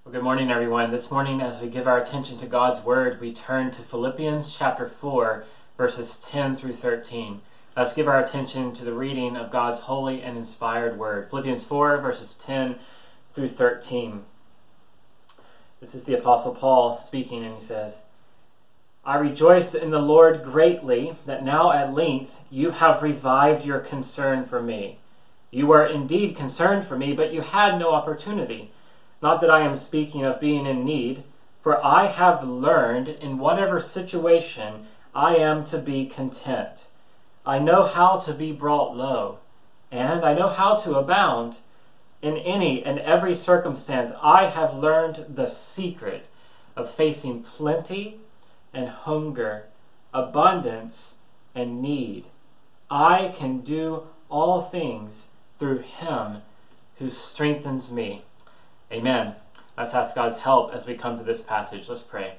Well, good morning, everyone. This morning, as we give our attention to God's Word, we turn to Philippians chapter 4, verses 10 through 13. Let's give our attention to the reading of God's holy and inspired Word. Philippians 4, verses 10 through 13. This is the Apostle Paul speaking, and he says, I rejoice in the Lord greatly that now at length you have revived your concern for me. You were indeed concerned for me, but you had no opportunity. Not that I am speaking of being in need, for I have learned in whatever situation I am to be content. I know how to be brought low, and I know how to abound. In any and every circumstance, I have learned the secret of facing plenty and hunger, abundance and need. I can do all things through Him who strengthens me. Amen. Let's ask God's help as we come to this passage. Let's pray.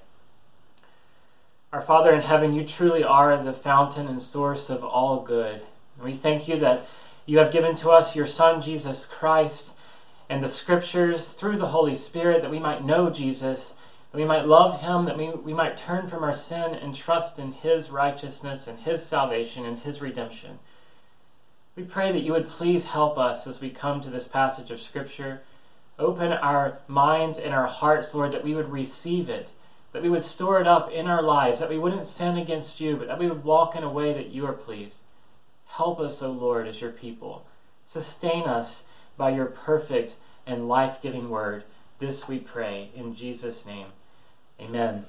Our Father in heaven, you truly are the fountain and source of all good. We thank you that you have given to us your Son, Jesus Christ, and the Scriptures through the Holy Spirit, that we might know Jesus, that we might love Him, that we might turn from our sin and trust in His righteousness and His salvation and His redemption. We pray that you would please help us as we come to this passage of Scripture. Open our minds and our hearts, Lord, that we would receive it, that we would store it up in our lives, that we wouldn't sin against you, but that we would walk in a way that you are pleased. Help us, O Lord, as your people. Sustain us by your perfect and life-giving word. This we pray in Jesus' name. Amen.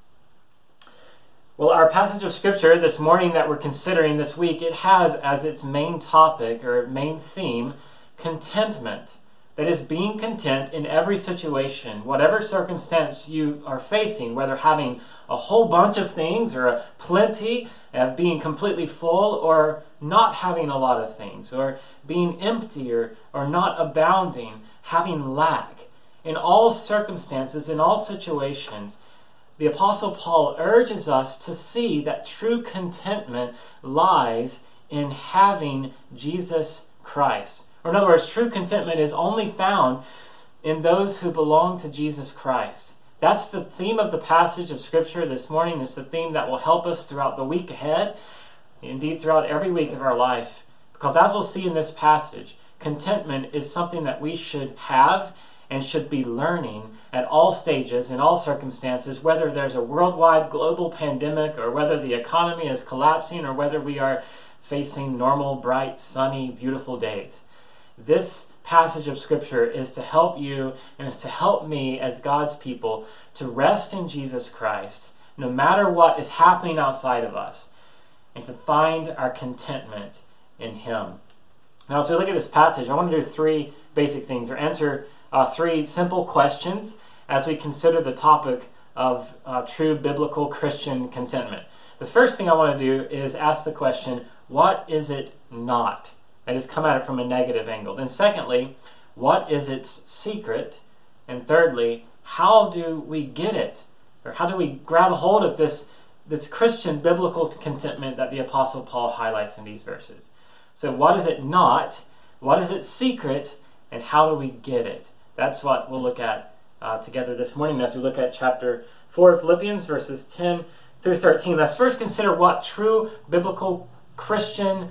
Well, our passage of Scripture this morning that we're considering this week, it has as its main topic or main theme, contentment. That is, being content in every situation, whatever circumstance you are facing, whether having a whole bunch of things or a plenty, being completely full, or not having a lot of things, or being empty or not abounding, having lack. In all circumstances, in all situations, the Apostle Paul urges us to see that true contentment lies in having Jesus Christ. Or in other words, true contentment is only found in those who belong to Jesus Christ. That's the theme of the passage of Scripture this morning. It's the theme that will help us throughout the week ahead, indeed throughout every week of our life. Because as we'll see in this passage, contentment is something that we should have and should be learning at all stages, in all circumstances, whether there's a worldwide global pandemic or whether the economy is collapsing or whether we are facing normal, bright, sunny, beautiful days. This passage of Scripture is to help you and is to help me as God's people to rest in Jesus Christ no matter what is happening outside of us and to find our contentment in Him. Now, as we look at this passage, I want to do three basic things or answer three simple questions as we consider the topic of true biblical Christian contentment. The first thing I want to do is ask the question, what is it not? That is, come at it from a negative angle. Then secondly, what is its secret? And thirdly, how do we get it? Or how do we grab a hold of this Christian biblical contentment that the Apostle Paul highlights in these verses? So what is it not? What is its secret? And how do we get it? That's what we'll look at together this morning as we look at chapter 4 of Philippians, verses 10 through 13. Let's first consider what true biblical Christian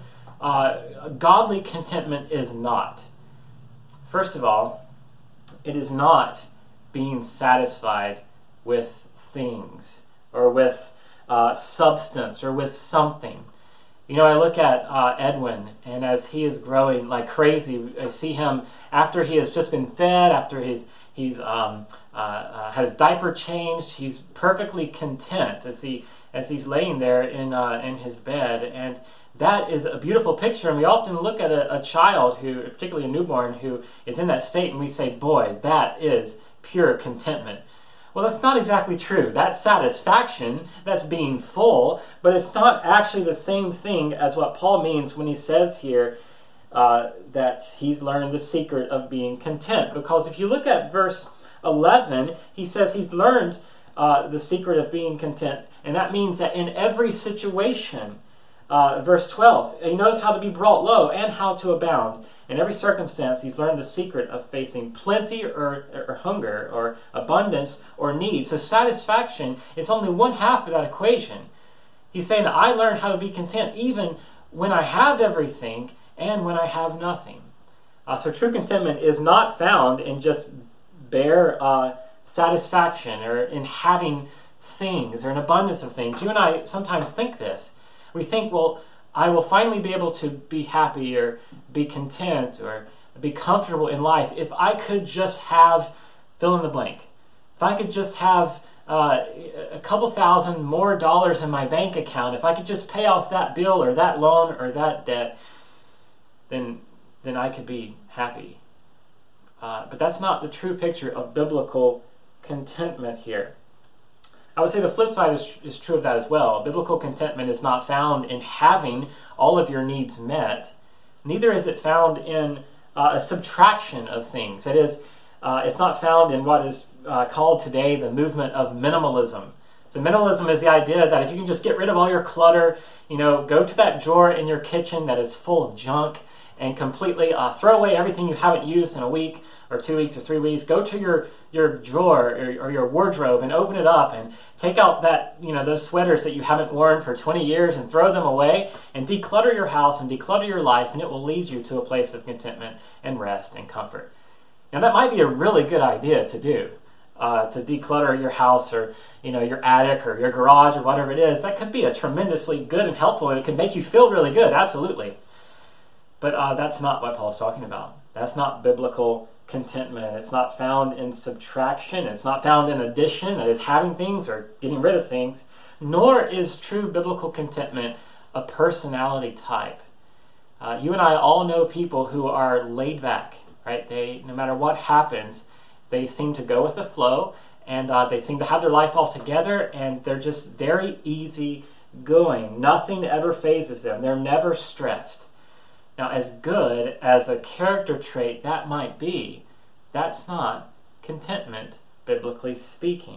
godly contentment is not. First of all, it is not being satisfied with things or with substance or with something. You know, I look at Edwin, and as he is growing like crazy, I see him after he has just been fed, after he's had his diaper changed, he's perfectly content as he's laying there in his bed. And that is a beautiful picture, and we often look at a child, who, particularly a newborn, who is in that state, and we say, boy, that is pure contentment. Well, that's not exactly true. That's satisfaction, that's being full, but it's not actually the same thing as what Paul means when he says here that he's learned the secret of being content. Because if you look at verse 11, he says he's learned the secret of being content, and that means that in every situation, verse 12, he knows how to be brought low and how to abound. In every circumstance, he's learned the secret of facing plenty or hunger or abundance or need. So satisfaction is only one half of that equation. He's saying, I learned how to be content even when I have everything and when I have nothing. So true contentment is not found in just bare satisfaction or in having things or an abundance of things. You and I sometimes think this. We think, well, I will finally be able to be happy or be content or be comfortable in life if I could just have fill in the blank. If I could just have a couple $1,000 more in my bank account, if I could just pay off that bill or that loan or that debt, then I could be happy. But that's not the true picture of biblical contentment here. I would say the flip side is true of that as well. Biblical contentment is not found in having all of your needs met. Neither is it found in a subtraction of things. That is, it's not found in what is called today the movement of minimalism. So minimalism is the idea that if you can just get rid of all your clutter, go to that drawer in your kitchen that is full of junk and completely throw away everything you haven't used in a week or 2 weeks or 3 weeks. Go to your drawer or your wardrobe and open it up and take out that those sweaters that you haven't worn for 20 years and throw them away and declutter your house and declutter your life, and it will lead you to a place of contentment and rest and comfort. Now that might be a really good idea to do, to declutter your house or your attic or your garage or whatever it is. That could be a tremendously good and helpful, and it can make you feel really good, absolutely. But that's not what Paul's talking about. That's not biblical contentment. It's not found in subtraction. It's not found in addition, that is having things or getting rid of things. Nor is true biblical contentment a personality type. You and I all know people who are laid back, right? They, no matter what happens, they seem to go with the flow, and they seem to have their life all together, and they're just very easy going. Nothing ever phases them. They're never stressed. Now, as good as a character trait that might be, that's not contentment, biblically speaking.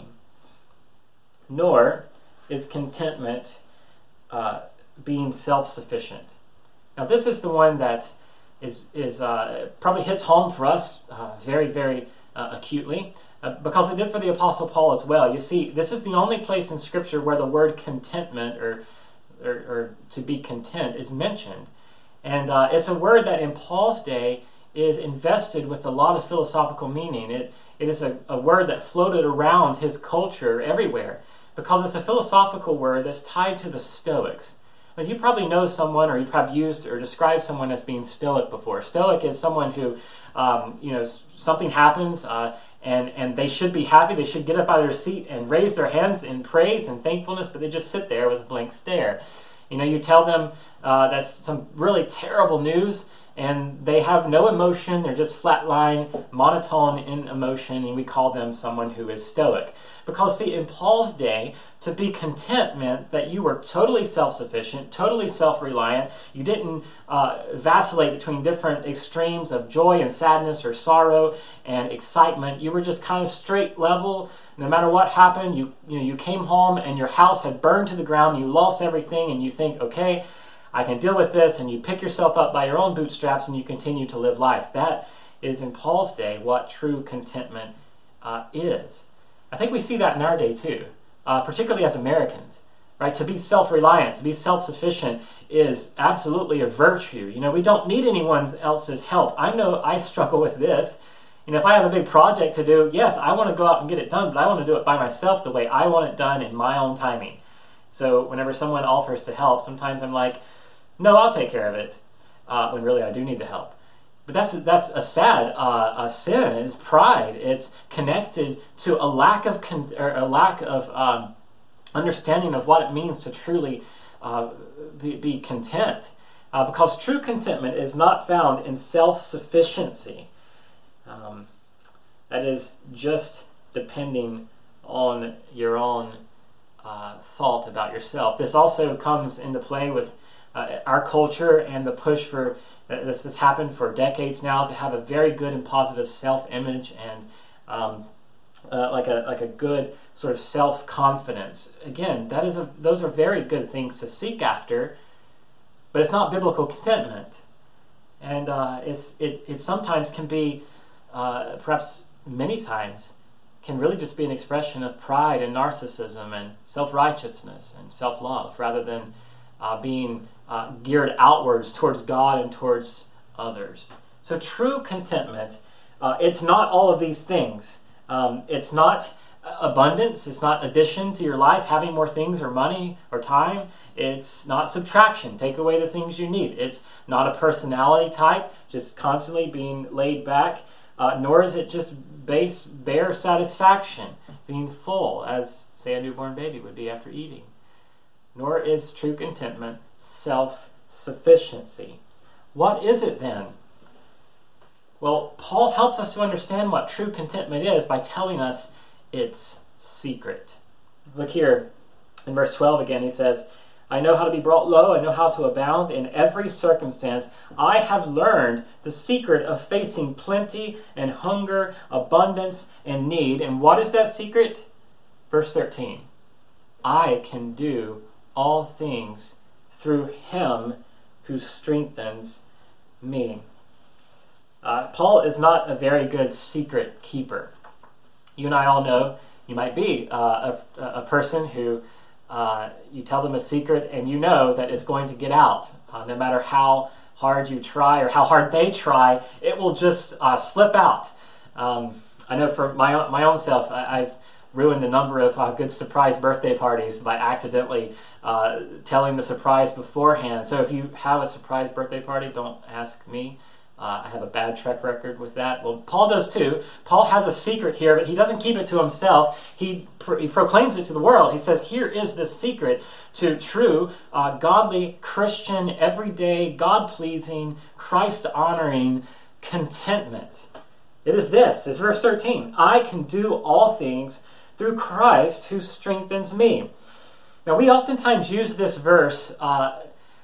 Nor is contentment being self-sufficient. Now, this is the one that is probably hits home for us very, very acutely, because it did for the Apostle Paul as well. You see, this is the only place in Scripture where the word contentment or to be content is mentioned. And it's a word that in Paul's day is invested with a lot of philosophical meaning. It is a word that floated around his culture everywhere because it's a philosophical word that's tied to the Stoics. Now, you probably know someone, or you've probably used or described someone as being Stoic before. Stoic is someone who, something happens and they should be happy. They should get up out of their seat and raise their hands in praise and thankfulness, but they just sit there with a blank stare. You tell them that's some really terrible news, and they have no emotion. They're just flatline, monotone in emotion, and we call them someone who is stoic. Because, see, in Paul's day, to be content meant that you were totally self-sufficient, totally self-reliant. You didn't vacillate between different extremes of joy and sadness or sorrow and excitement. You were just kind of straight level. No matter what happened, you came home and your house had burned to the ground. You lost everything, and you think, okay, I can deal with this, and you pick yourself up by your own bootstraps and you continue to live life. That is, in Paul's day, what true contentment is. I think we see that in our day too, particularly as Americans, right? To be self-reliant, to be self-sufficient is absolutely a virtue. We don't need anyone else's help. I know I struggle with this. If I have a big project to do, yes, I want to go out and get it done, but I want to do it by myself the way I want it done in my own timing. So whenever someone offers to help, sometimes I'm like, no, I'll take care of it, when really I do need the help. But that's a sad sin. It's pride. It's connected to a lack of understanding of what it means to truly be content. Because true contentment is not found in self-sufficiency. That is just depending on your own thought about yourself. This also comes into play with our culture and the push for, this has happened for decades now, to have a very good and positive self-image and like a good sort of self-confidence. Again, those are very good things to seek after, but it's not biblical contentment. And it sometimes can be, perhaps many times, can really just be an expression of pride and narcissism and self-righteousness and self-love, rather than being geared outwards towards God and towards others. So true contentment, it's not all of these things. It's not abundance. It's not addition to your life, having more things or money or time. It's not subtraction, take away the things you need. It's not a personality type, just constantly being laid back. Nor is it just bare satisfaction, being full, as, say, a newborn baby would be after eating. Nor is true contentment self-sufficiency. What is it then? Well, Paul helps us to understand what true contentment is by telling us its secret. Look here in verse 12 again. He says, I know how to be brought low. I know how to abound in every circumstance. I have learned the secret of facing plenty and hunger, abundance and need. And what is that secret? Verse 13. I can do all things through him who strengthens me. Paul is not a very good secret keeper. You and I all know you might be a person who you tell them a secret and you know that it's going to get out. No matter how hard you try or how hard they try, it will just slip out. I know for my own self, I've ruined a number of good surprise birthday parties by accidentally telling the surprise beforehand. So if you have a surprise birthday party, don't ask me. I have a bad track record with that. Well, Paul does too. Paul has a secret here, but he doesn't keep it to himself. He proclaims it to the world. He says, here is the secret to true, godly, Christian, everyday, God-pleasing, Christ-honoring contentment. It is this. It's verse 13. I can do all things through Christ who strengthens me. Now, we oftentimes use this verse a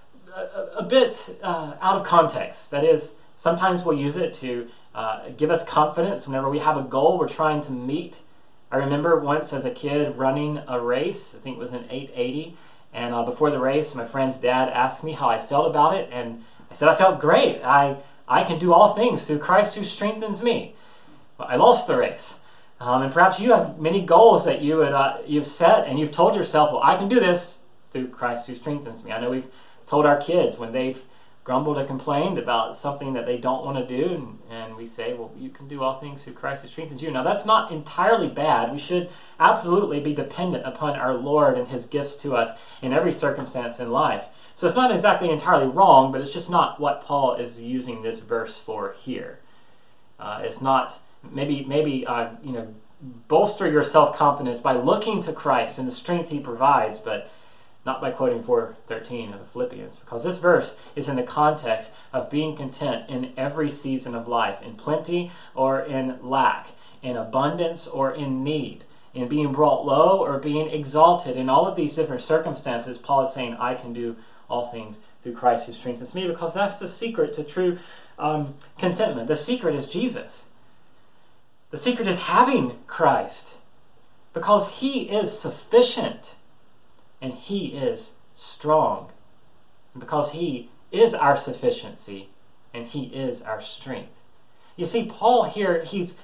bit out of context. That is, sometimes we'll use it to give us confidence whenever we have a goal we're trying to meet. I remember once as a kid running a race, I think it was an 880, and before the race, my friend's dad asked me how I felt about it, and I said I felt great. I can do all things through Christ who strengthens me. But I lost the race. And perhaps you have many goals that you've set, and you've told yourself, well, I can do this through Christ who strengthens me. I know we've told our kids when they've grumbled and complained about something that they don't want to do, and we say, well, you can do all things through Christ who strengthens you. Now, that's not entirely bad. We should absolutely be dependent upon our Lord and his gifts to us in every circumstance in life. So it's not exactly entirely wrong, but it's just not what Paul is using this verse for here. It's not, maybe bolster your self-confidence by looking to Christ and the strength he provides, but not by quoting 4:13 of the Philippians, because this verse is in the context of being content in every season of life, in plenty or in lack, in abundance or in need, in being brought low or being exalted. In all of these different circumstances, Paul is saying, I can do all things through Christ who strengthens me, because that's the secret to true contentment. The secret is Jesus. The secret is having Christ, because he is sufficient. And he is strong. And because he is our sufficiency, and he is our strength. You see, Paul here, he's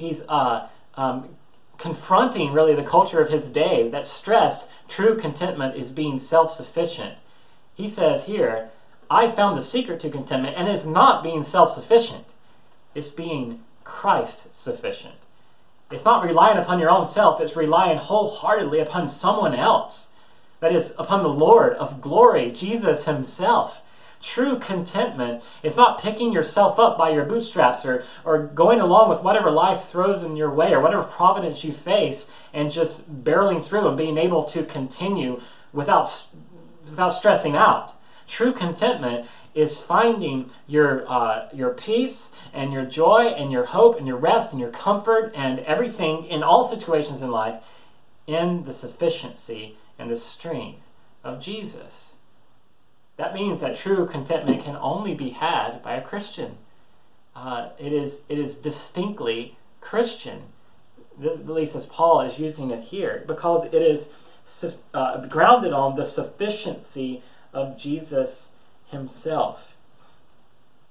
confronting really the culture of his day that stressed true contentment is being self-sufficient. He says here, I found the secret to contentment, and it's not being self-sufficient. It's being Christ-sufficient. It's not relying upon your own self, it's relying wholeheartedly upon someone else. That is, upon the Lord of glory, Jesus himself. True contentment is not picking yourself up by your bootstraps or going along with whatever life throws in your way or whatever providence you face and just barreling through and being able to continue without stressing out. True contentment is finding your peace and your joy and your hope and your rest and your comfort and everything in all situations in life in the sufficiency and the strength of Jesus. That means that true contentment can only be had by a Christian. It is distinctly Christian, at least as Paul is using it here, because it is grounded on the sufficiency of Jesus himself.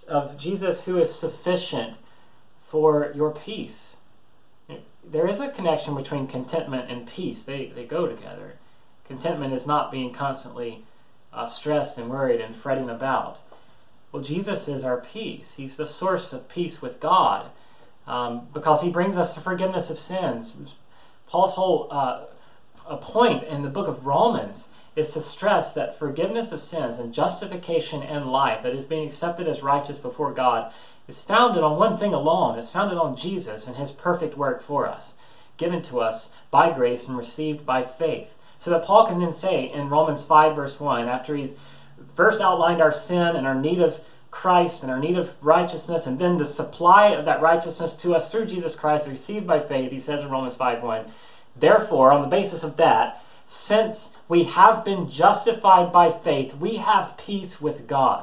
of Jesus who is sufficient for your peace. There is a connection between contentment and peace. They go together. Contentment is not being constantly stressed and worried and fretting about. Well, Jesus is our peace. He's the source of peace with God because he brings us the forgiveness of sins. Paul's whole point in the book of Romans is to stress that forgiveness of sins and justification and life, that is being accepted as righteous before God, is founded on one thing alone. It's founded on Jesus and his perfect work for us, given to us by grace and received by faith. So that Paul can then say in Romans 5 verse 1, after he's first outlined our sin and our need of Christ and our need of righteousness, and then the supply of that righteousness to us through Jesus Christ received by faith, he says in Romans 5:1, therefore, on the basis of that, since we have been justified by faith, we have peace with God.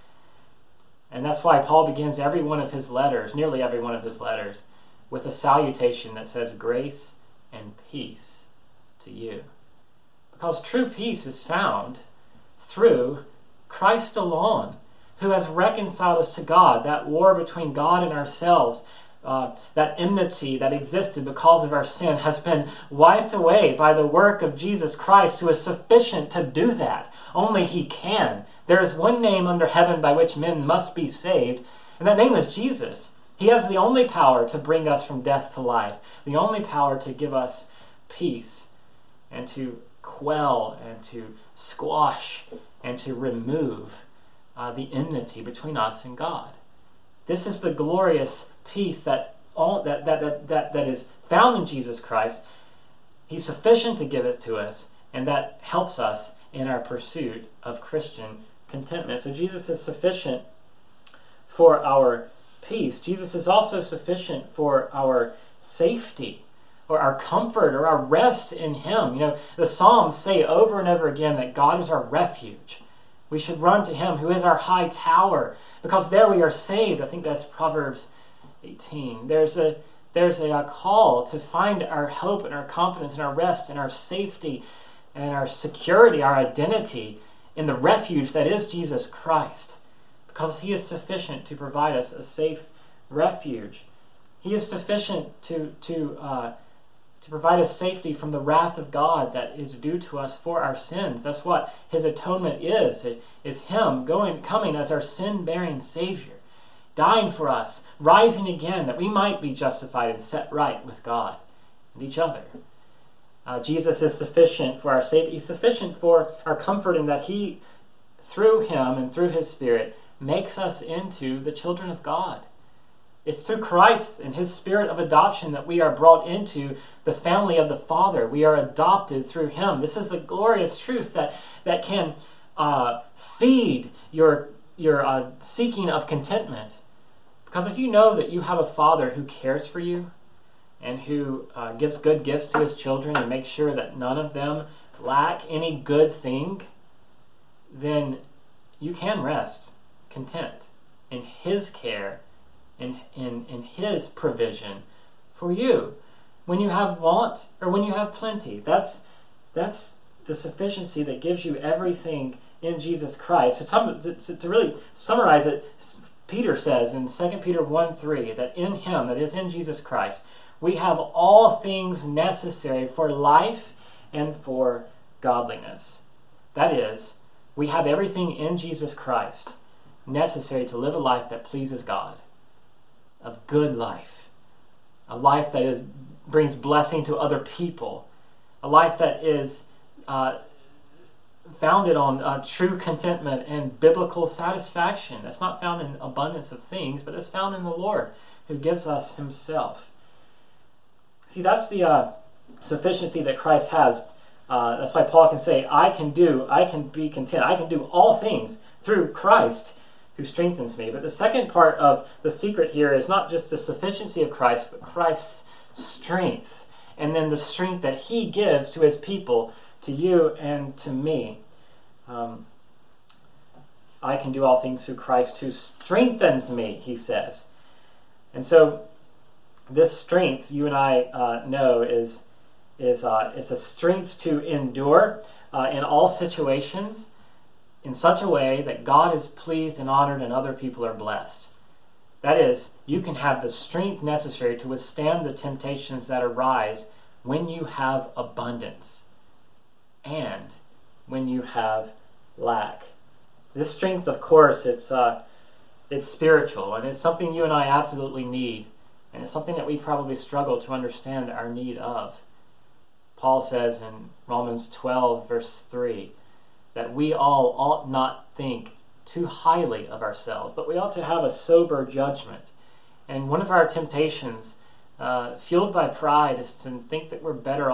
And that's why Paul begins every one of his letters, nearly every one of his letters, with a salutation that says, grace and peace to you. Because true peace is found through Christ alone, who has reconciled us to God. That war between God and ourselves, that enmity that existed because of our sin, has been wiped away by the work of Jesus Christ, who is sufficient to do that. Only he can. There is one name under heaven by which men must be saved, and that name is Jesus. He has the only power to bring us from death to life, the only power to give us peace and to quell and to squash and to remove the enmity between us and God. This is the glorious peace that is found in Jesus Christ. He's sufficient to give it to us, and that helps us in our pursuit of Christian contentment. So Jesus is sufficient for our peace. Jesus is also sufficient for our safety, or our comfort, or our rest in him. You know, the Psalms say over and over again that God is our refuge. We should run to him who is our high tower, because there we are saved. I think that's Proverbs 18. There's a call to find our hope and our confidence and our rest and our safety and our security, our identity in the refuge that is Jesus Christ, because he is sufficient to provide us a safe refuge. He is sufficient to provide us safety from the wrath of God that is due to us for our sins. That's what his atonement is. It is him coming as our sin-bearing Savior, dying for us, rising again, that we might be justified and set right with God and each other. Jesus is sufficient for our safety. He's sufficient for our comfort in that he, through him and through his Spirit, makes us into the children of God. It's through Christ and his Spirit of adoption that we are brought into the family of the Father. We are adopted through him. This is the glorious truth that can feed your seeking of contentment. Because if you know that you have a Father who cares for you and who gives good gifts to his children and makes sure that none of them lack any good thing, then you can rest content in his care, in his provision for you. When you have want or when you have plenty, that's the sufficiency that gives you everything in Jesus Christ. To really summarize it, Peter says in 2 Peter 1:3 that in him, that is in Jesus Christ, we have all things necessary for life and for godliness. That is, we have everything in Jesus Christ necessary to live a life that pleases God, a good life, a life that brings blessing to other people, a life that is founded on true contentment and biblical satisfaction. That's not found in abundance of things, but it's found in the Lord who gives us himself. See, that's the sufficiency that Christ has. That's why Paul can say, I can be content. I can do all things through Christ who strengthens me. But the second part of the secret here is not just the sufficiency of Christ, but Christ's strength. And then the strength that he gives to his people, to you and to me. I can do all things through Christ who strengthens me, he says. And so this strength, you and I know, is it's a strength to endure in all situations. in such a way that God is pleased and honored and other people are blessed. That is, you can have the strength necessary to withstand the temptations that arise when you have abundance and when you have lack. This strength, of course, it's spiritual, and it's something you and I absolutely need, and it's something that we probably struggle to understand our need of. Paul says in Romans 12, verse 3, that we all ought not think too highly of ourselves, but we ought to have a sober judgment. And one of our temptations, fueled by pride, is to think that we're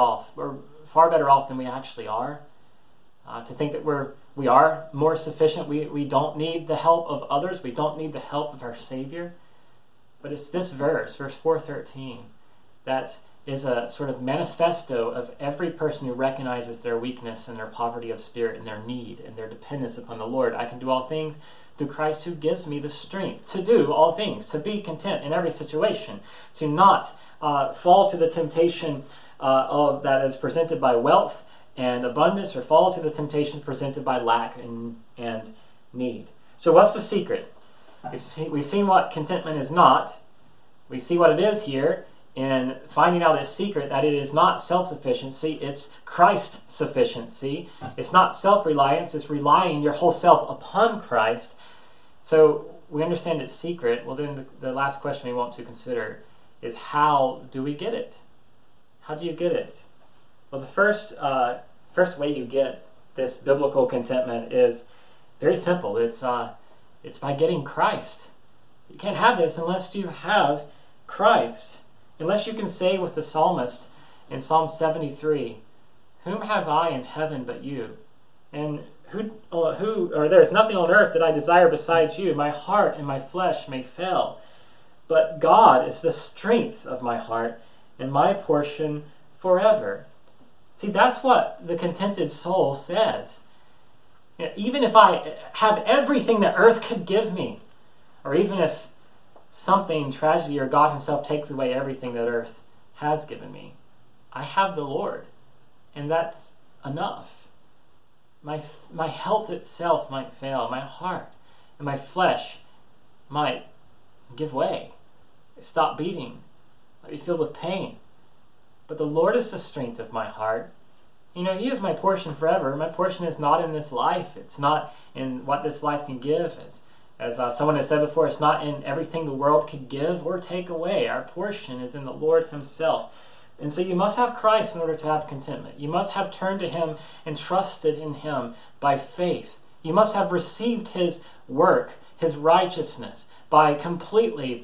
far better off than we actually are, to think that we are more sufficient. We don't need the help of others. We don't need the help of our Savior. But it's this verse 4:13, that is a sort of manifesto of every person who recognizes their weakness and their poverty of spirit and their need and their dependence upon the Lord. I can do all things through Christ who gives me the strength to do all things, to be content in every situation, to not fall to the temptation that is presented by wealth and abundance, or fall to the temptations presented by lack and need. So what's the secret? We've seen what contentment is not. We see what it is here in finding out its secret, that it is not self-sufficiency, it's Christ-sufficiency. It's not self-reliance, it's relying your whole self upon Christ. So we understand its secret. Well, then the last question we want to consider is, how do we get it? How do you get it? Well, the first way you get this biblical contentment is very simple. It's by getting Christ. You can't have this unless you have Christ. Unless you can say with the psalmist in Psalm 73, "Whom have I in heaven but you? And there is nothing on earth that I desire besides you. My heart and my flesh may fail, but God is the strength of my heart and my portion forever." See, that's what the contented soul says. Even if I have everything that earth could give me, or even if something, tragedy, or God himself takes away everything that earth has given me, I have the Lord, and that's enough. My health itself might fail, my heart and my flesh might give way, stop beating, might be filled with pain, but the Lord is the strength of my heart. He is my portion forever. My portion is not in this life. It's not in what this life can give. As someone has said before, it's not in everything the world could give or take away. Our portion is in the Lord himself. And so you must have Christ in order to have contentment. You must have turned to him and trusted in him by faith. You must have received his work, his righteousness, by completely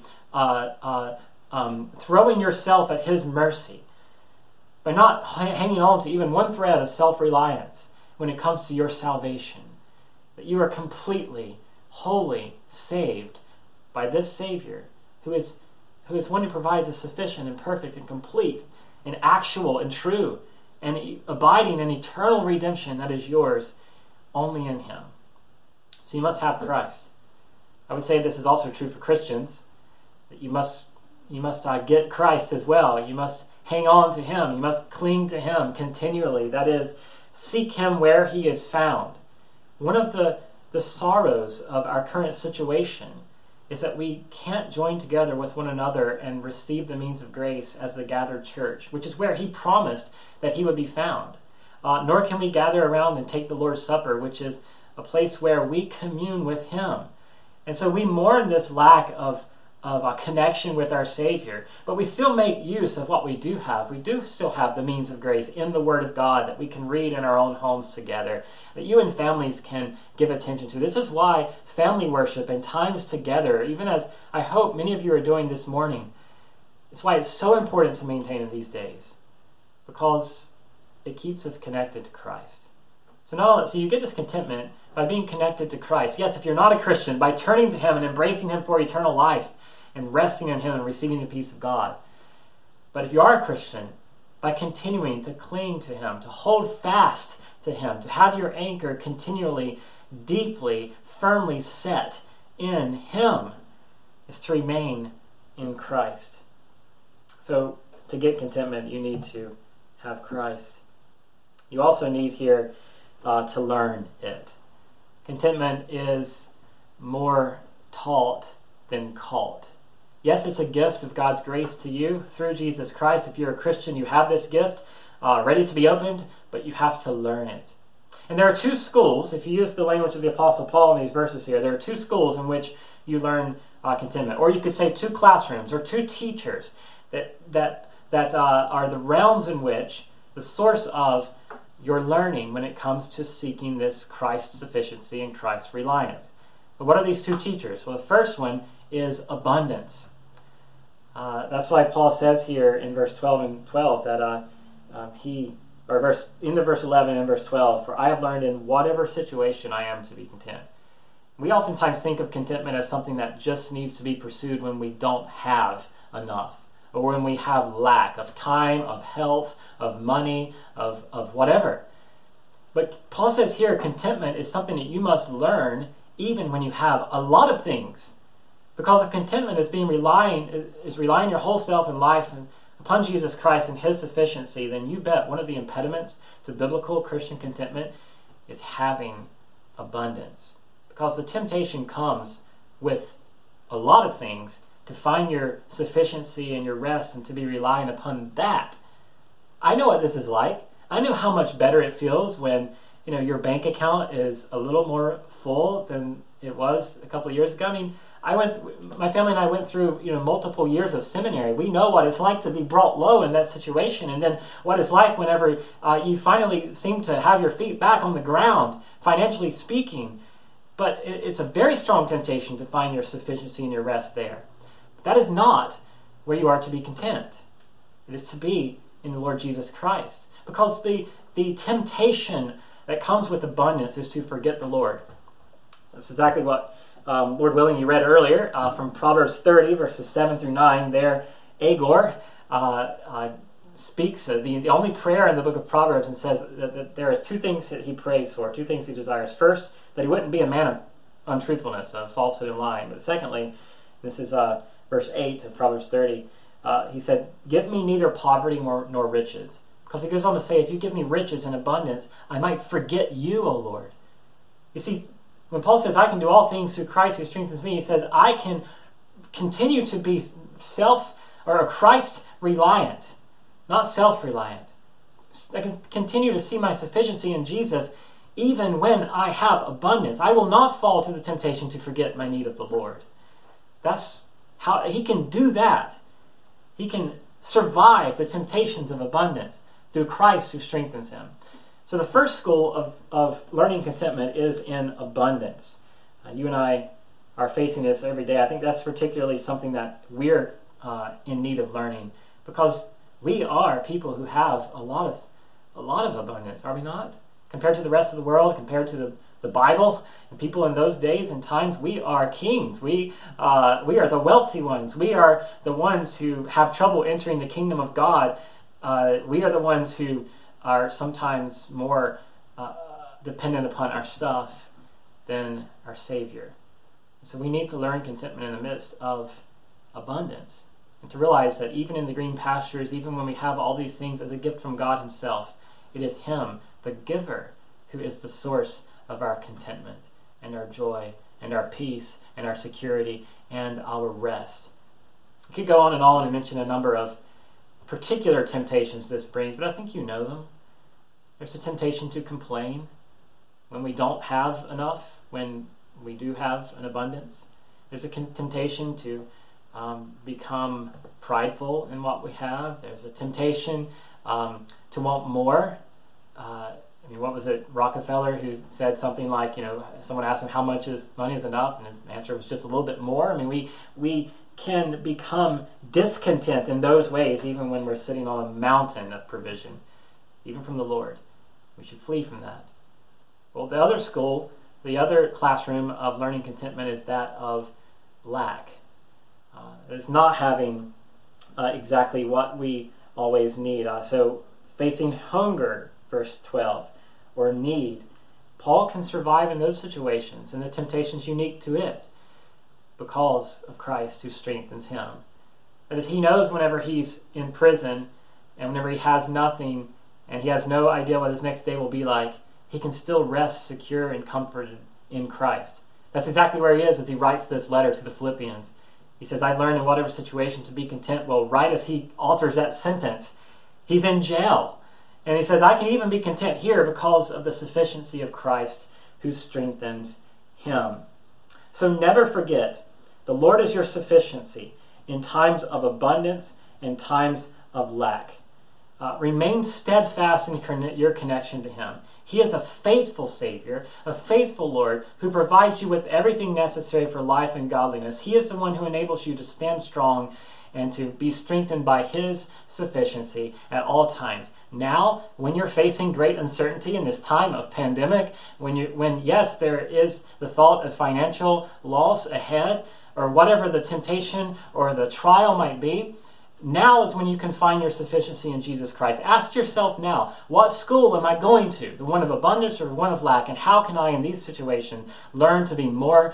throwing yourself at his mercy, by not hanging on to even one thread of self-reliance when it comes to your salvation. That you are completely, wholly saved by this Savior, who is one who provides a sufficient and perfect and complete and actual and true and abiding and eternal redemption that is yours only in him. So you must have Christ. I would say this is also true for Christians, that you must get Christ as well. You must hang on to him. You must cling to him continually. That is, seek him where he is found. One of the sorrows of our current situation is that we can't join together with one another and receive the means of grace as the gathered church, which is where he promised that he would be found. Nor can we gather around and take the Lord's Supper, which is a place where we commune with him. And so we mourn this lack of a connection with our Savior, but we still make use of what we do have. We do still have the means of grace in the Word of God that we can read in our own homes together, that you and families can give attention to. This is why family worship and times together, even as I hope many of you are doing this morning, it's why it's so important to maintain in these days, because it keeps us connected to Christ. So you get this contentment by being connected to Christ. Yes, if you're not a Christian, by turning to him and embracing him for eternal life and resting in him and receiving the peace of God. But if you are a Christian, by continuing to cling to him, to hold fast to him, to have your anchor continually, deeply, firmly set in him, is to remain in Christ. So to get contentment, you need to have Christ. You also need here to learn it. contentment is more taught than caught. Yes, it's a gift of God's grace to you through Jesus Christ. If you're a Christian, you have this gift ready to be opened, but you have to learn it. And there are two schools, if you use the language of the Apostle Paul in these verses here, there are two schools in which you learn contentment. Or you could say two classrooms or two teachers that are the realms in which the source of your learning when it comes to seeking this Christ sufficiency and Christ reliance. But what are these two teachers? Well, the first one is abundance. That's why Paul says here in verse 12 and 12 that verse 11 and verse 12, for I have learned in whatever situation I am to be content. We oftentimes think of contentment as something that just needs to be pursued when we don't have enough, or when we have lack of time, of health, of money, of whatever. But Paul says here, contentment is something that you must learn even when you have a lot of things. Because if contentment is relying your whole self and life upon Jesus Christ and His sufficiency, then you bet one of the impediments to biblical Christian contentment is having abundance. Because the temptation comes with a lot of things to find your sufficiency and your rest and to be relying upon that. I know what this is like. I know how much better it feels when your bank account is a little more full than it was a couple of years ago. I mean, my family and I went through multiple years of seminary. We know what it's like to be brought low in that situation, and then what it's like whenever you finally seem to have your feet back on the ground, financially speaking. But it's a very strong temptation to find your sufficiency and your rest there. But that is not where you are to be content. It is to be in the Lord Jesus Christ. Because the temptation that comes with abundance is to forget the Lord. That's exactly what, Lord willing, you read earlier from Proverbs 30, verses 7 through 9. There, Agor speaks the only prayer in the book of Proverbs, and says that there are two things that he prays for, two things he desires. First, that he wouldn't be a man of untruthfulness, of falsehood and lying. But secondly, this is verse 8 of Proverbs 30, he said, give me neither poverty nor riches. Because he goes on to say, if you give me riches and abundance, I might forget you, O Lord. You see, when Paul says, I can do all things through Christ who strengthens me, he says, I can continue to be Christ-reliant, not self-reliant. I can continue to see my sufficiency in Jesus even when I have abundance. I will not fall to the temptation to forget my need of the Lord. That's how he can do that. He can survive the temptations of abundance through Christ who strengthens him. So the first school of learning contentment is in abundance. You and I are facing this every day. I think that's particularly something that we're in need of learning, because we are people who have a lot of abundance, are we not? Compared to the rest of the world, compared to the Bible and people in those days and times, we are kings. We are the wealthy ones. We are the ones who have trouble entering the kingdom of God. We are the ones who are sometimes more dependent upon our stuff than our Savior. So we need to learn contentment in the midst of abundance, and to realize that even in the green pastures, even when we have all these things as a gift from God Himself, it is Him, the giver, who is the source of our contentment and our joy and our peace and our security and our rest. We could go on and mention a number of particular temptations this brings, but I think you know them. There's a temptation to complain when we don't have enough, when we do have an abundance. There's a temptation to become prideful in what we have. There's a temptation to want more. What was it, Rockefeller, who said something like, someone asked him how much money is enough, and his answer was just a little bit more. We can become discontent in those ways, even when we're sitting on a mountain of provision, even from the Lord. We should flee from that. Well, the other school, the other classroom of learning contentment is that of lack. It's not having exactly what we always need. So facing hunger, verse 12, or need, Paul can survive in those situations and the temptations unique to it because of Christ who strengthens him. That is, he knows whenever he's in prison and whenever he has nothing and he has no idea what his next day will be like, he can still rest secure and comforted in Christ. That's exactly where he is as he writes this letter to the Philippians. He says, I learned in whatever situation to be content. Well, right as he alters that sentence, he's in jail. And he says, I can even be content here because of the sufficiency of Christ who strengthens him. So never forget, the Lord is your sufficiency in times of abundance and times of lack. Remain steadfast in your connection to him. He is a faithful Savior, a faithful Lord who provides you with everything necessary for life and godliness. He is the one who enables you to stand strong and to be strengthened by his sufficiency at all times. Now, when you're facing great uncertainty in this time of pandemic, when yes, there is the thought of financial loss ahead, or whatever the temptation or the trial might be, now is when you can find your sufficiency in Jesus Christ. Ask yourself now, what school am I going to? The one of abundance or the one of lack? And how can I, in these situations, learn to be more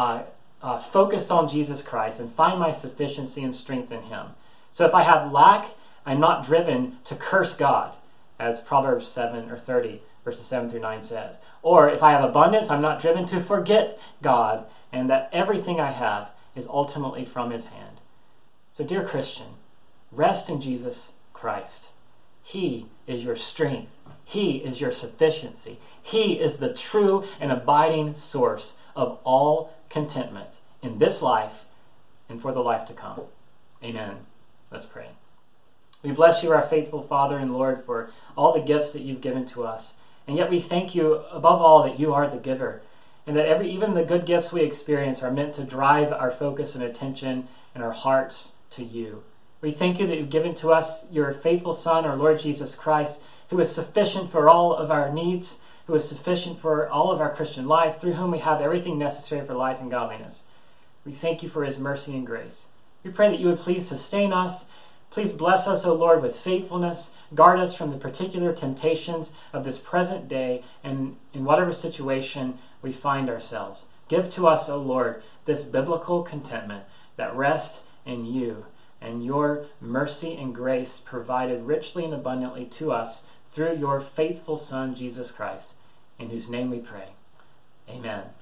focused on Jesus Christ and find my sufficiency and strength in him? So if I have lack, I'm not driven to curse God, as Proverbs 7 or 30, verses 7 through 9 says. Or if I have abundance, I'm not driven to forget God and that everything I have is ultimately from his hand. So dear Christian, rest in Jesus Christ. He is your strength. He is your sufficiency. He is the true and abiding source of all contentment in this life and for the life to come. Amen. Let's pray. We bless you, our faithful Father and Lord, for all the gifts that you've given to us. And yet we thank you, above all, that you are the giver, and that even the good gifts we experience are meant to drive our focus and attention and our hearts to you. We thank you that you've given to us your faithful Son, our Lord Jesus Christ, who is sufficient for all of our needs, who is sufficient for all of our Christian life, through whom we have everything necessary for life and godliness. We thank you for his mercy and grace. We pray that you would please sustain us. Please bless us, O Lord, with faithfulness. Guard us from the particular temptations of this present day and in whatever situation we find ourselves. Give to us, O Lord, this biblical contentment that rests in you and your mercy and grace provided richly and abundantly to us through your faithful Son, Jesus Christ, in whose name we pray. Amen.